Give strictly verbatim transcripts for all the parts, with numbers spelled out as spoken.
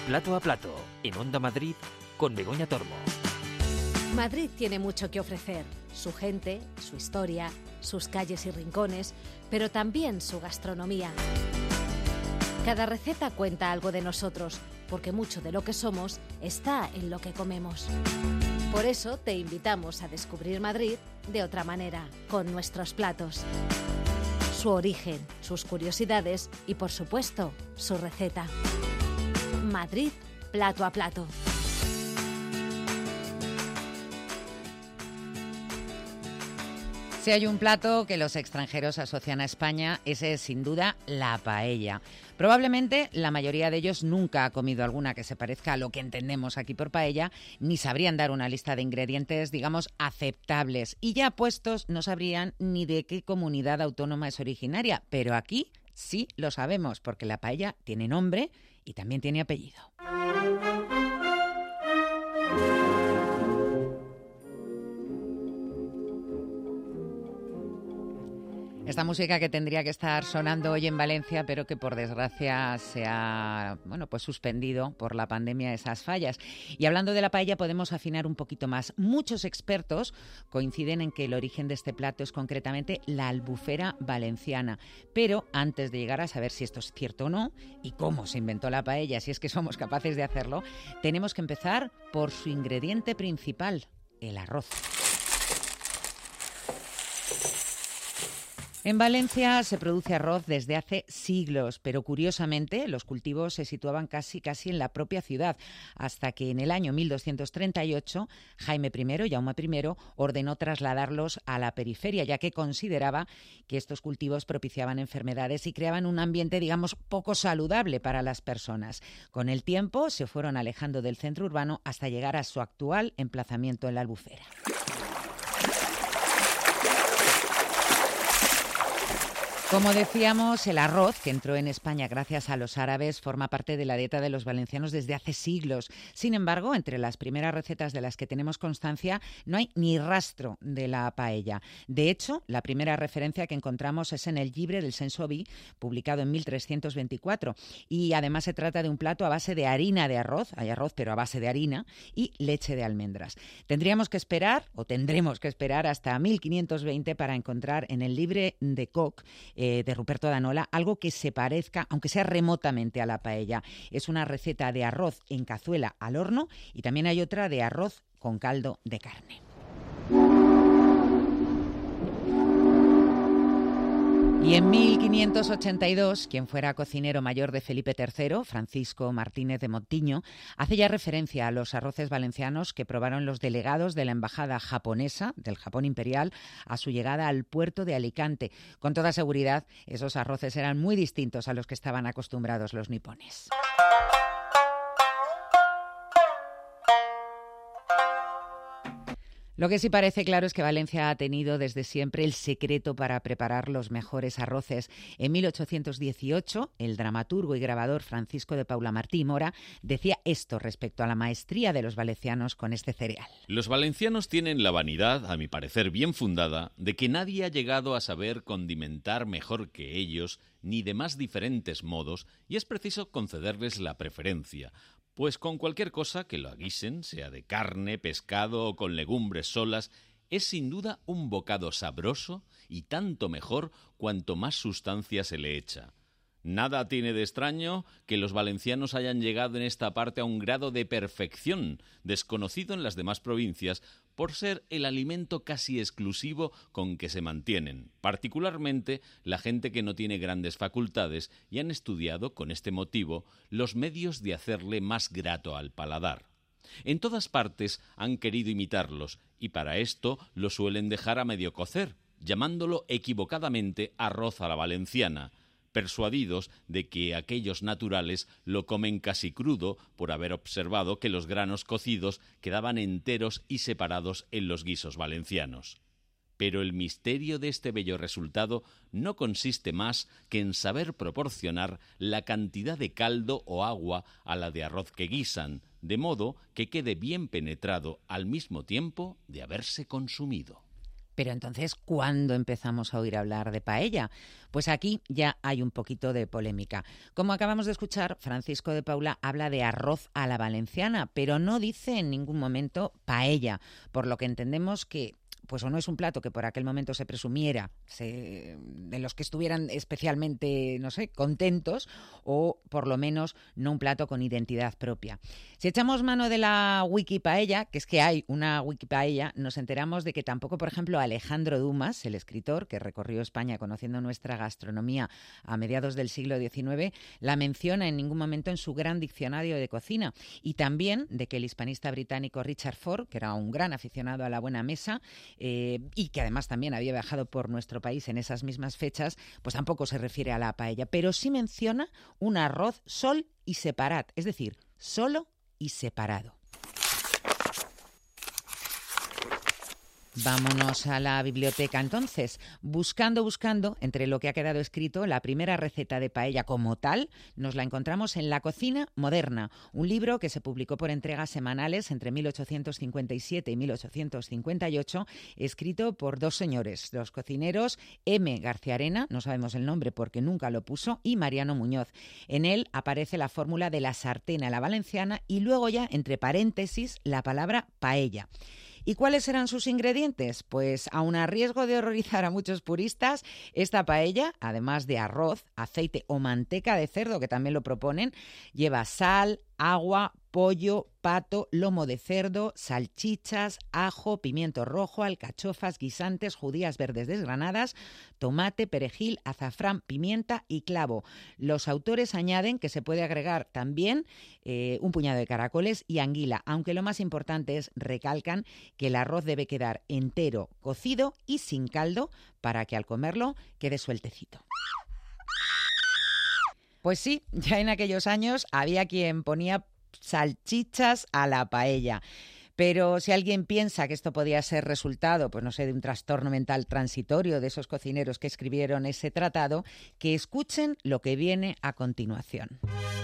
Plato a Plato, en Onda Madrid, con Begoña Tormo. Madrid tiene mucho que ofrecer. Su gente, su historia, sus calles y rincones, pero también su gastronomía. Cada receta cuenta algo de nosotros, porque mucho de lo que somos está en lo que comemos. Por eso te invitamos a descubrir Madrid de otra manera, con nuestros platos. Su origen, sus curiosidades y, por supuesto, su receta. Madrid, plato a plato. Si hay un plato que los extranjeros asocian a España, ese es sin duda la paella. Probablemente la mayoría de ellos nunca ha comido alguna que se parezca a lo que entendemos aquí por paella, ni sabrían dar una lista de ingredientes, digamos, aceptables. Y ya puestos no sabrían ni de qué comunidad autónoma es originaria. Pero aquí sí lo sabemos, porque la paella tiene nombre y también tiene apellido. Esta música que tendría que estar sonando hoy en Valencia, pero que por desgracia se ha bueno, pues suspendido por la pandemia esas fallas. Y hablando de la paella podemos afinar un poquito más. Muchos expertos coinciden en que el origen de este plato es concretamente la albufera valenciana. Pero antes de llegar a saber si esto es cierto o no y cómo se inventó la paella, si es que somos capaces de hacerlo, tenemos que empezar por su ingrediente principal, el arroz. En Valencia se produce arroz desde hace siglos, pero curiosamente los cultivos se situaban casi casi en la propia ciudad, hasta que en el año mil doscientos treinta y ocho Jaime I, Jaume I, ordenó trasladarlos a la periferia, ya que consideraba que estos cultivos propiciaban enfermedades y creaban un ambiente, digamos, poco saludable para las personas. Con el tiempo se fueron alejando del centro urbano hasta llegar a su actual emplazamiento en la Albufera. Como decíamos, el arroz, que entró en España gracias a los árabes, forma parte de la dieta de los valencianos desde hace siglos. Sin embargo, entre las primeras recetas de las que tenemos constancia, no hay ni rastro de la paella. De hecho, la primera referencia que encontramos es en el Llibre del Senso Vi, publicado en mil trescientos veinticuatro. Y además se trata de un plato a base de harina de arroz, hay arroz pero a base de harina, y leche de almendras. Tendríamos que esperar, o tendremos que esperar, hasta mil quinientos veinte para encontrar en el Llibre de Coc, Eh, de Ruperto Danola, algo que se parezca, aunque sea remotamente, a la paella. Es una receta de arroz en cazuela al horno y también hay otra de arroz con caldo de carne. Y en mil quinientos ochenta y dos, quien fuera cocinero mayor de Felipe tercero, Francisco Martínez de Montiño, hace ya referencia a los arroces valencianos que probaron los delegados de la embajada japonesa, del Japón imperial, a su llegada al puerto de Alicante. Con toda seguridad, esos arroces eran muy distintos a los que estaban acostumbrados los nipones. Lo que sí parece claro es que Valencia ha tenido desde siempre el secreto para preparar los mejores arroces. En mil ochocientos dieciocho, el dramaturgo y grabador Francisco de Paula Martí Mora decía esto respecto a la maestría de los valencianos con este cereal. Los valencianos tienen la vanidad, a mi parecer bien fundada, de que nadie ha llegado a saber condimentar mejor que ellos, ni de más diferentes modos, y es preciso concederles la preferencia. Pues con cualquier cosa que lo guisen, sea de carne, pescado o con legumbres solas, es sin duda un bocado sabroso y tanto mejor cuanto más sustancia se le echa. Nada tiene de extraño que los valencianos hayan llegado en esta parte a un grado de perfección desconocido en las demás provincias por ser el alimento casi exclusivo con que se mantienen, particularmente la gente que no tiene grandes facultades y han estudiado, con este motivo, los medios de hacerle más grato al paladar. En todas partes han querido imitarlos y para esto lo suelen dejar a medio cocer, llamándolo equivocadamente arroz a la valenciana, persuadidos de que aquellos naturales lo comen casi crudo por haber observado que los granos cocidos quedaban enteros y separados en los guisos valencianos. Pero el misterio de este bello resultado no consiste más que en saber proporcionar la cantidad de caldo o agua a la de arroz que guisan, de modo que quede bien penetrado al mismo tiempo de haberse consumido. Pero entonces, ¿cuándo empezamos a oír hablar de paella? Pues aquí ya hay un poquito de polémica. Como acabamos de escuchar, Francisco de Paula habla de arroz a la valenciana, pero no dice en ningún momento paella, por lo que entendemos que pues o no es un plato que por aquel momento se presumiera se, de los que estuvieran especialmente, no sé, contentos, o por lo menos no un plato con identidad propia. Si echamos mano de la Wikipaella, que es que hay una Wikipaella, nos enteramos de que tampoco, por ejemplo, Alejandro Dumas, el escritor que recorrió España conociendo nuestra gastronomía a mediados del siglo diecinueve, la menciona en ningún momento en su gran diccionario de cocina. Y también de que el hispanista británico Richard Ford, que era un gran aficionado a la buena mesa, Eh, y que además también había viajado por nuestro país en esas mismas fechas, pues tampoco se refiere a la paella, pero sí menciona un arroz sol y separat, es decir, solo y separado. Vámonos a la biblioteca entonces. Buscando, buscando, entre lo que ha quedado escrito, la primera receta de paella como tal, nos la encontramos en La cocina moderna, un libro que se publicó por entregas semanales entre mil ochocientos cincuenta y siete y mil ochocientos cincuenta y ocho, escrito por dos señores, los cocineros M. García Arena, no sabemos el nombre porque nunca lo puso, y Mariano Muñoz. En él aparece la fórmula de la sartén a la valenciana y luego ya, entre paréntesis, la palabra paella. ¿Y cuáles eran sus ingredientes? Pues aun a riesgo de horrorizar a muchos puristas, esta paella, además de arroz, aceite o manteca de cerdo, que también lo proponen, lleva sal, agua, pollo, pato, lomo de cerdo, salchichas, ajo, pimiento rojo, alcachofas, guisantes, judías verdes desgranadas, tomate, perejil, azafrán, pimienta y clavo. Los autores añaden que se puede agregar también eh, un puñado de caracoles y anguila, aunque lo más importante es, recalcan, que el arroz debe quedar entero, cocido y sin caldo para que al comerlo quede sueltecito. Pues sí, ya en aquellos años había quien ponía salchichas a la paella. Pero si alguien piensa que esto podía ser resultado, pues no sé, de un trastorno mental transitorio de esos cocineros que escribieron ese tratado, que escuchen lo que viene a continuación.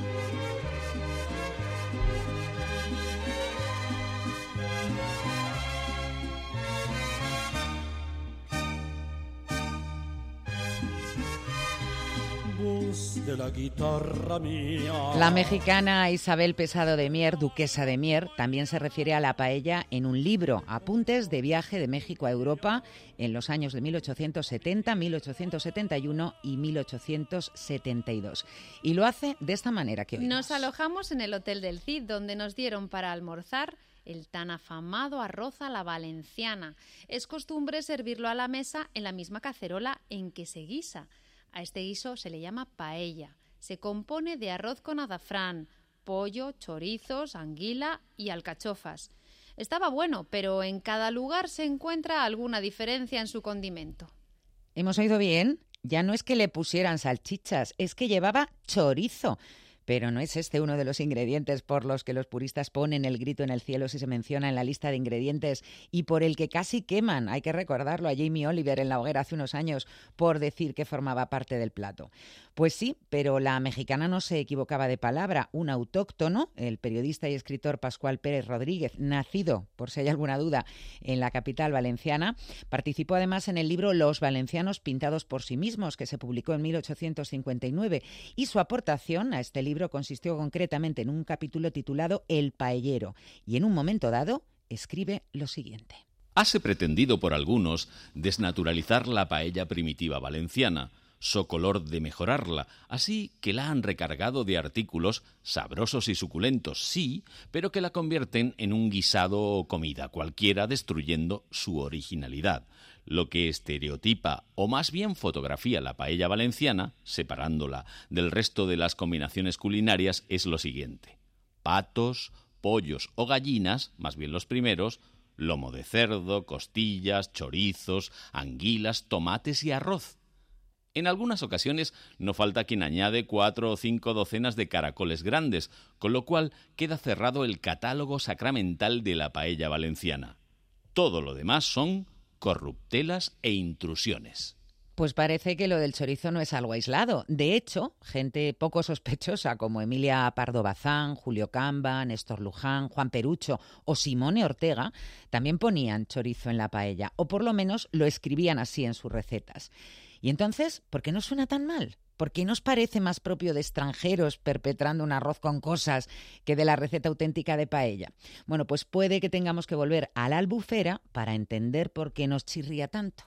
De la guitarra mía. La mexicana Isabel Pesado de Mier, duquesa de Mier, también se refiere a la paella en un libro, Apuntes de viaje de México a Europa en los años de mil ochocientos setenta, mil ochocientos setenta y uno y mil ochocientos setenta y dos. Y lo hace de esta manera que oímos. Nos alojamos en el Hotel del Cid, donde nos dieron para almorzar el tan afamado arroz a la valenciana. Es costumbre servirlo a la mesa en la misma cacerola en que se guisa. A este guiso se le llama paella. Se compone de arroz con azafrán, pollo, chorizos, anguila y alcachofas. Estaba bueno, pero en cada lugar se encuentra alguna diferencia en su condimento. ¿Hemos oído bien? Ya no es que le pusieran salchichas, es que llevaba chorizo. Pero no es este uno de los ingredientes por los que los puristas ponen el grito en el cielo si se menciona en la lista de ingredientes y por el que casi queman, hay que recordarlo, a Jamie Oliver en la hoguera hace unos años por decir que formaba parte del plato. Pues sí, pero la mexicana no se equivocaba de palabra. Un autóctono, el periodista y escritor Pascual Pérez Rodríguez, nacido, por si hay alguna duda, en la capital valenciana, participó además en el libro Los valencianos pintados por sí mismos, que se publicó en mil ochocientos cincuenta y nueve, y su aportación a este libro consistió concretamente en un capítulo titulado El paellero, y en un momento dado escribe lo siguiente. Hase pretendido por algunos desnaturalizar la paella primitiva valenciana, socolor de mejorarla, así que la han recargado de artículos sabrosos y suculentos, sí, pero que la convierten en un guisado o comida cualquiera, destruyendo su originalidad. Lo que estereotipa, o más bien fotografía la paella valenciana, separándola del resto de las combinaciones culinarias, es lo siguiente: patos, pollos o gallinas, más bien los primeros, lomo de cerdo, costillas, chorizos, anguilas, tomates y arroz. En algunas ocasiones no falta quien añade cuatro o cinco docenas de caracoles grandes, con lo cual queda cerrado el catálogo sacramental de la paella valenciana. Todo lo demás son corruptelas e intrusiones. Pues parece que lo del chorizo no es algo aislado. De hecho, gente poco sospechosa como Emilia Pardo Bazán, Julio Camba, Néstor Luján, Juan Perucho o Simone Ortega también ponían chorizo en la paella, o por lo menos lo escribían así en sus recetas. Y entonces, ¿por qué no suena tan mal? ¿Por qué nos parece más propio de extranjeros perpetrando un arroz con cosas que de la receta auténtica de paella? Bueno, pues puede que tengamos que volver a la Albufera para entender por qué nos chirría tanto.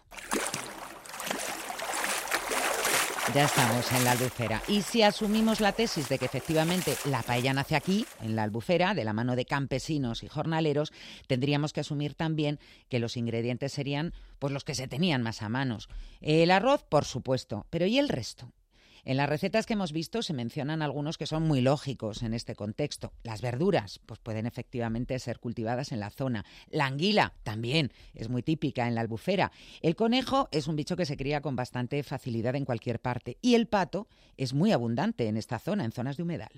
Ya estamos en la Albufera. Y si asumimos la tesis de que efectivamente la paella nace aquí, en la Albufera, de la mano de campesinos y jornaleros, tendríamos que asumir también que los ingredientes serían pues los que se tenían más a manos. El arroz, por supuesto, pero ¿y el resto? En las recetas que hemos visto se mencionan algunos que son muy lógicos en este contexto. Las verduras, pues pueden efectivamente ser cultivadas en la zona. La anguila, también, es muy típica en la Albufera. El conejo es un bicho que se cría con bastante facilidad en cualquier parte. Y el pato es muy abundante en esta zona, en zonas de humedal.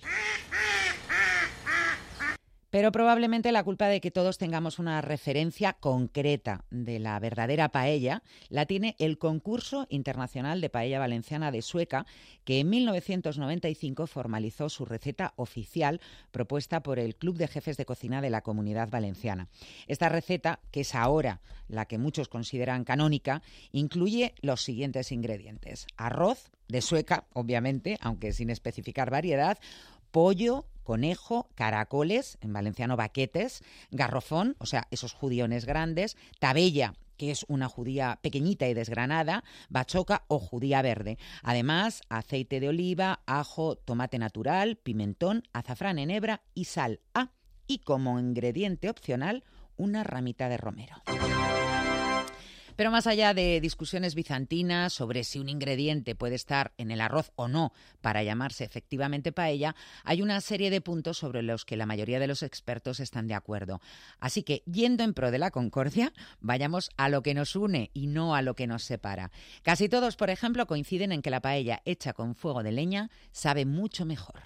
Pero probablemente la culpa de que todos tengamos una referencia concreta de la verdadera paella la tiene el Concurso Internacional de Paella Valenciana de Sueca, que en mil novecientos noventa y cinco formalizó su receta oficial propuesta por el Club de Jefes de Cocina de la Comunidad Valenciana. Esta receta, que es ahora la que muchos consideran canónica, incluye los siguientes ingredientes: arroz de Sueca, obviamente, aunque sin especificar variedad, pollo, conejo, caracoles, en valenciano baquetes, garrofón, o sea, esos judiones grandes, tabella, que es una judía pequeñita y desgranada, bachoca o judía verde. Además, aceite de oliva, ajo, tomate natural, pimentón, azafrán en hebra y sal. Ah, y como ingrediente opcional, una ramita de romero. Pero más allá de discusiones bizantinas sobre si un ingrediente puede estar en el arroz o no para llamarse efectivamente paella, hay una serie de puntos sobre los que la mayoría de los expertos están de acuerdo. Así que, yendo en pro de la concordia, vayamos a lo que nos une y no a lo que nos separa. Casi todos, por ejemplo, coinciden en que la paella hecha con fuego de leña sabe mucho mejor.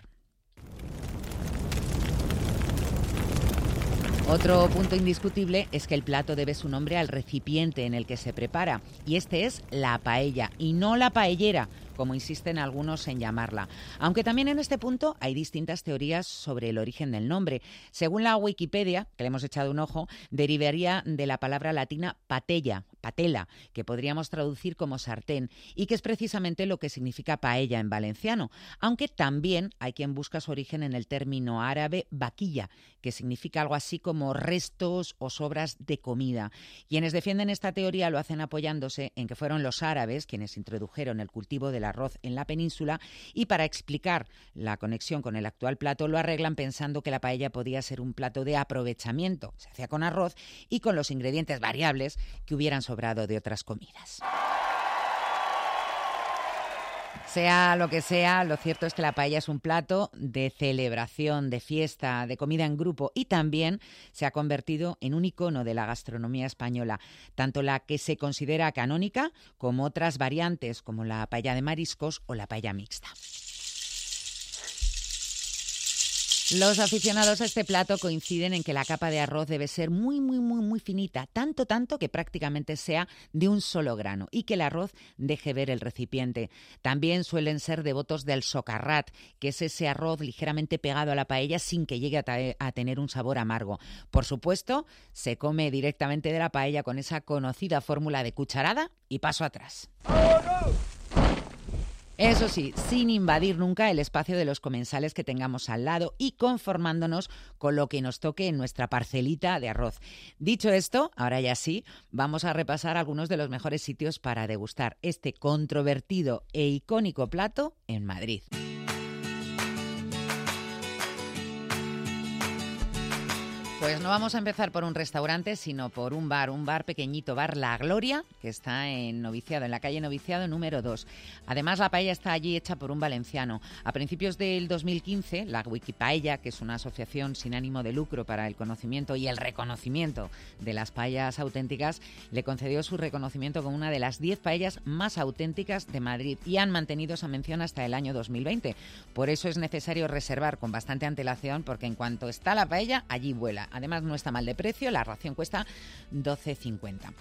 Otro punto indiscutible es que el plato debe su nombre al recipiente en el que se prepara, y este es la paella y no la paellera, como insisten algunos en llamarla. Aunque también en este punto hay distintas teorías sobre el origen del nombre. Según la Wikipedia, que le hemos echado un ojo, derivaría de la palabra latina patella, patela, que podríamos traducir como sartén, y que es precisamente lo que significa paella en valenciano, aunque también hay quien busca su origen en el término árabe vaquilla, que significa algo así como restos o sobras de comida. Quienes defienden esta teoría lo hacen apoyándose en que fueron los árabes quienes introdujeron el cultivo del arroz en la península, y para explicar la conexión con el actual plato lo arreglan pensando que la paella podía ser un plato de aprovechamiento. Se hacía con arroz y con los ingredientes variables que hubieran sobrado de otras comidas. Sea lo que sea, lo cierto es que la paella es un plato de celebración, de fiesta, de comida en grupo, y también se ha convertido en un icono de la gastronomía española, tanto la que se considera canónica como otras variantes como la paella de mariscos o la paella mixta. Los aficionados a este plato coinciden en que la capa de arroz debe ser muy, muy, muy, muy finita, tanto, tanto que prácticamente sea de un solo grano y que el arroz deje ver el recipiente. También suelen ser devotos del socarrat, que es ese arroz ligeramente pegado a la paella sin que llegue a, ta- a tener un sabor amargo. Por supuesto, se come directamente de la paella con esa conocida fórmula de cucharada y paso atrás. Eso sí, sin invadir nunca el espacio de los comensales que tengamos al lado y conformándonos con lo que nos toque en nuestra parcelita de arroz. Dicho esto, ahora ya sí, vamos a repasar algunos de los mejores sitios para degustar este controvertido e icónico plato en Madrid. Pues no vamos a empezar por un restaurante, sino por un bar, un bar pequeñito, bar La Gloria, que está en Noviciado, en la calle Noviciado número dos. Además, la paella está allí hecha por un valenciano. A principios del dos mil quince, la Wikipaella, que es una asociación sin ánimo de lucro para el conocimiento y el reconocimiento de las paellas auténticas, le concedió su reconocimiento como una de las diez paellas más auténticas de Madrid, y han mantenido esa mención hasta el año dos mil veinte. Por eso es necesario reservar con bastante antelación, porque en cuanto está la paella, allí vuela. Además, no está mal de precio, la ración cuesta doce cincuenta.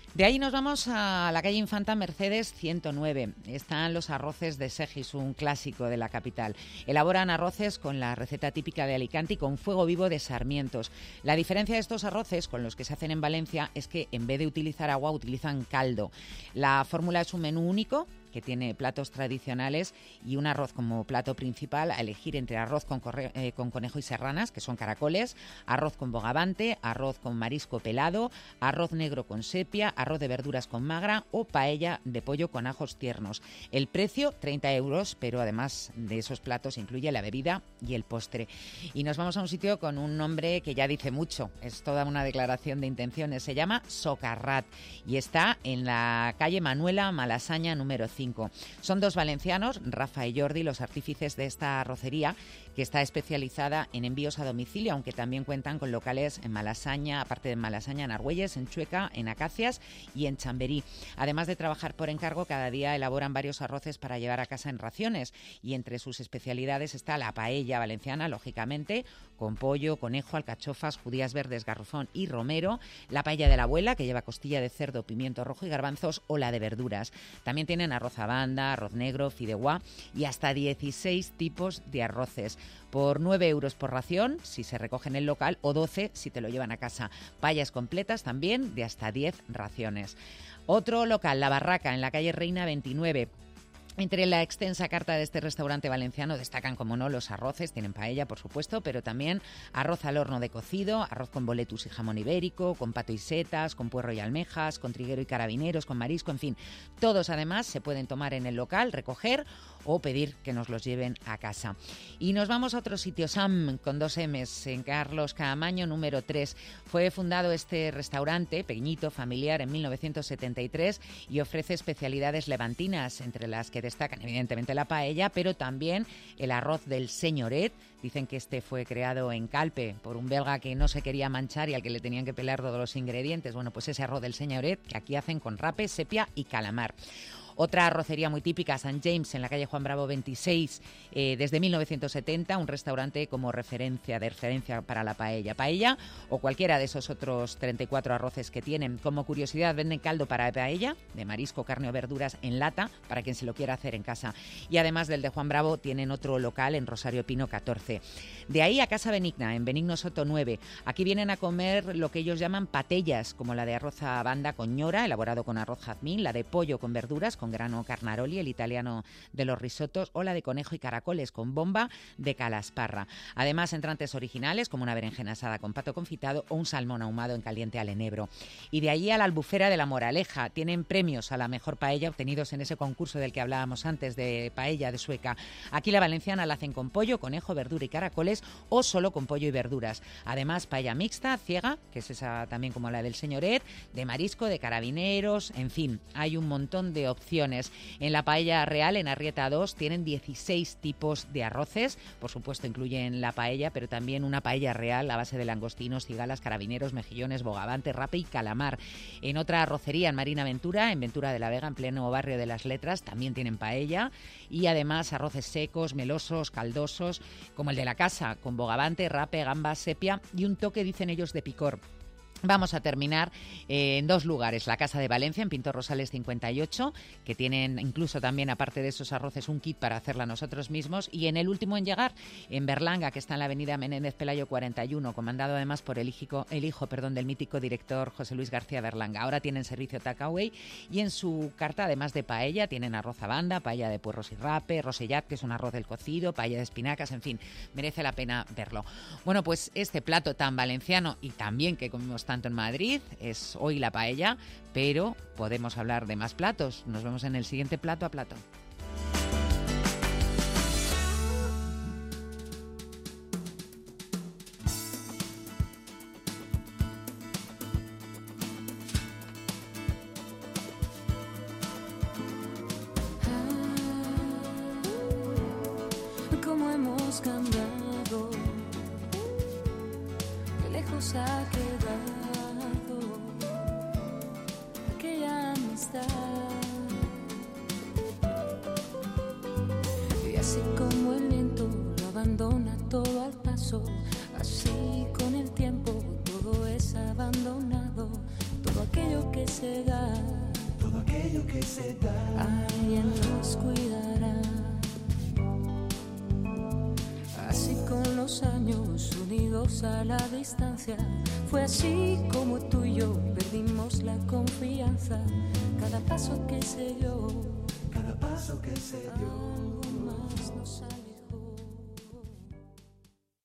De ahí nos vamos a la calle Infanta Mercedes ciento nueve. Están los arroces de Segis, un clásico de la capital. Elaboran arroces con la receta típica de Alicante y con fuego vivo de sarmientos. La diferencia de estos arroces con los que se hacen en Valencia es que en vez de utilizar agua utilizan caldo. La fórmula es un menú único que tiene platos tradicionales y un arroz como plato principal, a elegir entre arroz con, corre- eh, con conejo y serranas, que son caracoles, arroz con bogavante, arroz con marisco pelado, arroz negro con sepia, arroz de verduras con magra o paella de pollo con ajos tiernos. El precio, treinta euros, pero además de esos platos incluye la bebida y el postre. Y nos vamos a un sitio con un nombre que ya dice mucho, es toda una declaración de intenciones, se llama Socarrat y está en la calle Manuela Malasaña número cinco. Son dos valencianos, Rafa y Jordi, los artífices de esta arrocería, que está especializada en envíos a domicilio, aunque también cuentan con locales en Malasaña, aparte de Malasaña, en Argüelles, en Chueca, en Acacias y en Chamberí. Además de trabajar por encargo, cada día elaboran varios arroces para llevar a casa en raciones y entre sus especialidades está la paella valenciana, lógicamente, con pollo, conejo, alcachofas, judías verdes, garrofón y romero, la paella de la abuela, que lleva costilla de cerdo, pimiento rojo y garbanzos, o la de verduras. También tienen arroz a banda, arroz negro, fideuá y hasta dieciséis tipos de arroces. Por nueve euros por ración, si se recoge en el local, o doce si te lo llevan a casa. Paellas completas también de hasta diez raciones. Otro local, La Barraca, en la calle Reina veintinueve. Entre la extensa carta de este restaurante valenciano destacan, como no, los arroces, tienen paella, por supuesto, pero también arroz al horno de cocido, arroz con boletus y jamón ibérico, con pato y setas, con puerro y almejas, con triguero y carabineros, con marisco, en fin. Todos, además, se pueden tomar en el local, recoger o pedir que nos los lleven a casa. Y nos vamos a otro sitio, Sam, con dos M's, en Carlos Caamaño, número tres. Fue fundado este restaurante, pequeñito, familiar, en mil novecientos setenta y tres y ofrece especialidades levantinas, entre las que destacan evidentemente la paella, pero también el arroz del Senyoret. Dicen que este fue creado en Calpe por un belga que no se quería manchar y al que le tenían que pelar todos los ingredientes. Bueno, pues ese arroz del Senyoret que aquí hacen con rape, sepia y calamar. Otra arrocería muy típica, Saint James, en la calle Juan Bravo veintiséis, eh, desde mil novecientos setenta, un restaurante como referencia, de referencia para la paella. Paella o cualquiera de esos otros treinta y cuatro arroces que tienen. Como curiosidad, venden caldo para paella, de marisco, carne o verduras en lata, para quien se lo quiera hacer en casa. Y además del de Juan Bravo, tienen otro local en Rosario Pino catorce. De ahí a Casa Benigna, en Benigno Soto nueve. Aquí vienen a comer lo que ellos llaman patellas, como la de arroz a banda con ñora, elaborado con arroz jazmín, la de pollo con verduras, con grano carnaroli, el italiano de los risotos, o la de conejo y caracoles con bomba de calasparra. Además, entrantes originales como una berenjena asada con pato confitado o un salmón ahumado en caliente al enebro. Y de allí a la Albufera de la Moraleja. Tienen premios a la mejor paella obtenidos en ese concurso del que hablábamos antes, de paella de Sueca. Aquí la valenciana la hacen con pollo, conejo, verdura y caracoles, o solo con pollo y verduras. Además, paella mixta, ciega, que es esa también como la del Senyoret, de marisco, de carabineros, en fin, hay un montón de opciones. En la paella real, en Arrieta dos, tienen dieciséis tipos de arroces. Por supuesto, incluyen la paella, pero también una paella real a base de langostinos, cigalas, carabineros, mejillones, bogavante, rape y calamar. En otra arrocería, en Marina Ventura, en Ventura de la Vega, en pleno barrio de las Letras, también tienen paella. Y además arroces secos, melosos, caldosos, como el de la casa, con bogavante, rape, gambas, sepia y un toque, dicen ellos, de picor. Vamos a terminar eh, en dos lugares. La Casa de Valencia, en Pintor Rosales cincuenta y ocho, que tienen incluso también, aparte de esos arroces, un kit para hacerla nosotros mismos. Y en el último en llegar, en Berlanga, que está en la avenida Menéndez Pelayo cuarenta y uno, comandado además por el hijo, el hijo perdón, del mítico director José Luis García Berlanga. Ahora tienen servicio takeaway y en su carta, además de paella, tienen arroz a banda, paella de puerros y rape, rosellat, que es un arroz del cocido, paella de espinacas, en fin, merece la pena verlo. Bueno, pues este plato tan valenciano y también que comemos tanto en Madrid es hoy la paella, pero podemos hablar de más platos. Nos vemos en el siguiente Plato a Plato. Cómo hemos cambiado, qué lejos ha quedado aquella amistad. Y así como el viento lo abandona todo al paso, así con el tiempo todo es abandonado, todo aquello que se da aquello que se da. Alguien nos cuidará. Así con los años unidos a la distancia, fue así como tú y yo perdimos la confianza. Cada paso que se dio, cada paso que se dio.